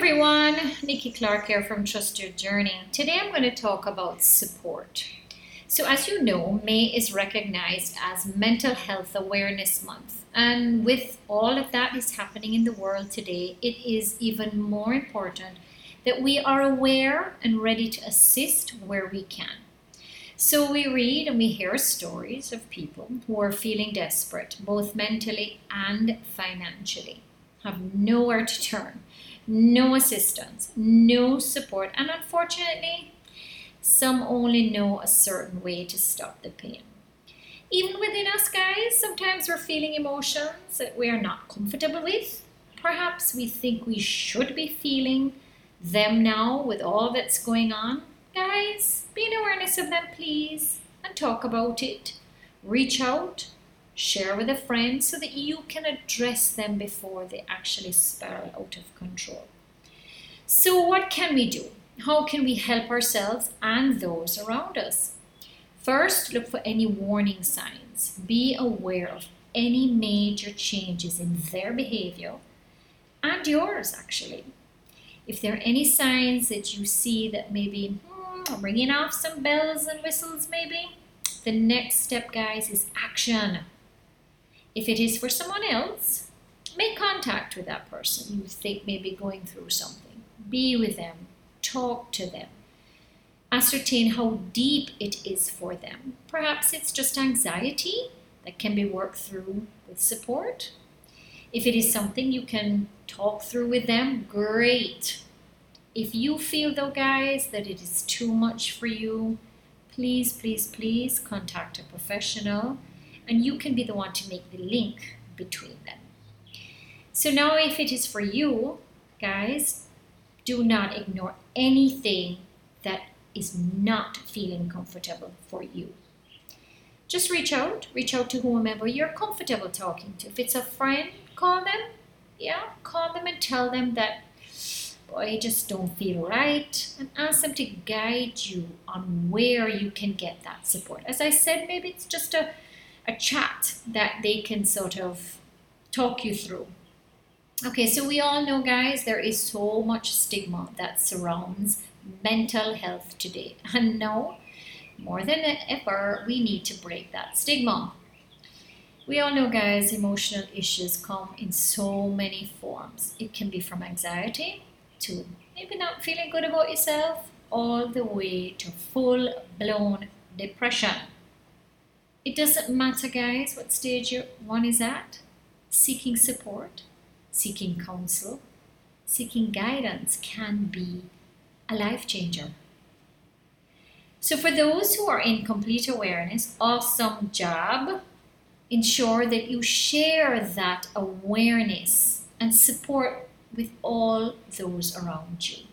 everyone, Nikki Clark here from Trust Your Journey. Today I'm going to talk about support. So as you know, May is recognized as Mental Health Awareness Month. And with all of that is happening in the world today, it is even more important that we are aware and ready to assist where we can. So we read and we hear stories of people who are feeling desperate, both mentally and financially, have nowhere to turn, no assistance, no support, and unfortunately, some only know a certain way to stop the pain. Even within us, guys, sometimes we're feeling emotions that we are not comfortable with. Perhaps we think we should be feeling them now with all that's going on. Guys, be in awareness of them, please, and talk about it. Reach out, share with a friend so that you can address them before they actually spiral out of control. So what can we do? How can we help ourselves and those around us? First, look for any warning signs. Be aware of any major changes in their behavior and yours, actually. If there are any signs that you see that maybe ringing off some bells and whistles, maybe, the next step, guys, is action. If it is for someone else, make contact with that person you think may be going through something. Be with them, talk to them, ascertain how deep it is for them. Perhaps it's just anxiety that can be worked through with support. If it is something you can talk through with them, great. If you feel though, guys, that it is too much for you, please, please, please contact a professional, and you can be the one to make the link between them. So now if it is for you, guys, do not ignore anything that is not feeling comfortable for you. Just reach out to whomever you're comfortable talking to. If it's a friend, call them. Call them and tell them that, boy, I just don't feel right, and ask them to guide you on where you can get that support. As I said, maybe it's just a chat that they can sort of talk you through. Okay, so we all know, guys, there is so much stigma that surrounds mental health today. And now, more than ever, we need to break that stigma. We all know, guys, emotional issues come in so many forms. It can be from anxiety to maybe not feeling good about yourself, all the way to full-blown depression. It doesn't matter, guys, what stage one is at. Seeking support, seeking counsel, seeking guidance can be a life changer. So for those who are in complete awareness, awesome job. Ensure that you share that awareness and support with all those around you.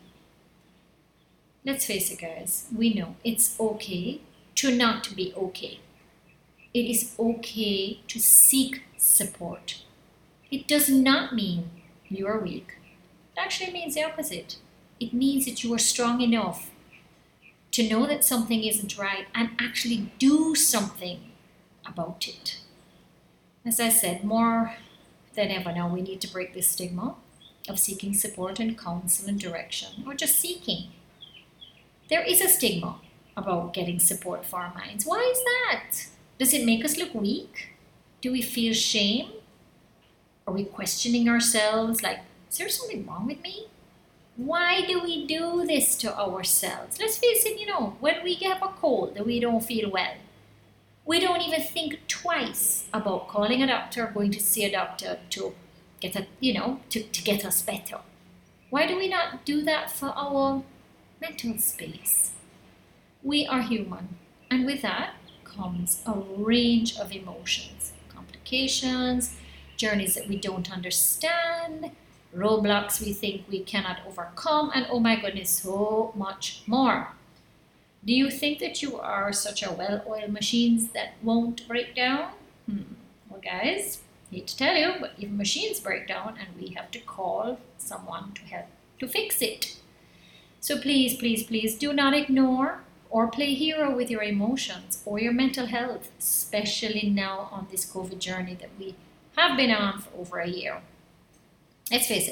Let's face it, guys, we know it's okay to not be okay. It is okay to seek support. It does not mean you are weak. It actually means the opposite. It means that you are strong enough to know that something isn't right and actually do something about it. As I said, more than ever now, we need to break this stigma of seeking support and counsel and direction, or just seeking. There is a stigma about getting support for our minds. Why is that? Does it make us look weak? Do we feel shame? Are we questioning ourselves like, is there something wrong with me? Why do we do this to ourselves? Let's face it, when we have a cold that we don't feel well, we don't even think twice about calling a doctor or going to see a doctor to get to get us better. Why do we not do that for our mental space? We are human, and with that comes a range of emotions, complications, journeys that we don't understand, roadblocks we think we cannot overcome, and oh my goodness, so much more. Do you think that you are such a well-oiled machine that won't break down? Well, guys, hate to tell you, but even machines break down and we have to call someone to help to fix it. So please, please, please do not ignore or play hero with your emotions or your mental health, especially now on this COVID journey that we have been on for over a year. Let's face it,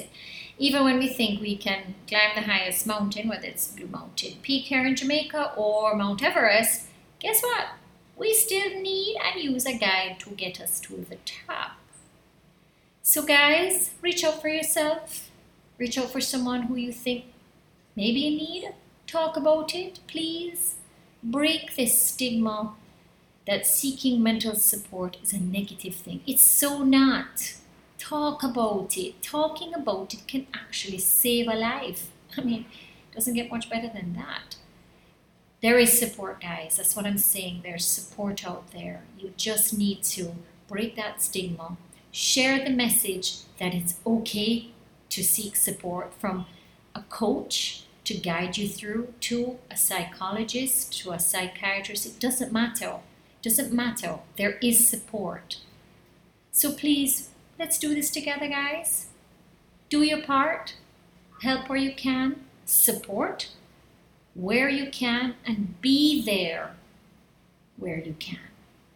Even when we think we can climb the highest mountain, whether it's Blue Mountain Peak here in Jamaica or Mount Everest, guess what? We still need and use a guide to get us to the top. So guys, reach out for yourself. Reach out for someone who you think may be in need. Talk about it, please. Break this stigma that seeking mental support is a negative thing. It's so not. Talk about it. Talking about it can actually save a life. I mean, it doesn't get much better than that. There is support, guys. That's what I'm saying. There's support out there. You just need to break that stigma. Share the message that it's okay to seek support from a coach to guide you through, to a psychologist, to a psychiatrist. It doesn't matter. It doesn't matter. There is support. So please, let's do this together, guys. Do your part. Help where you can. Support where you can, and be there where you can.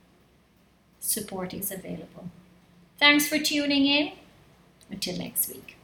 Support is available. Thanks for tuning in. Until next week.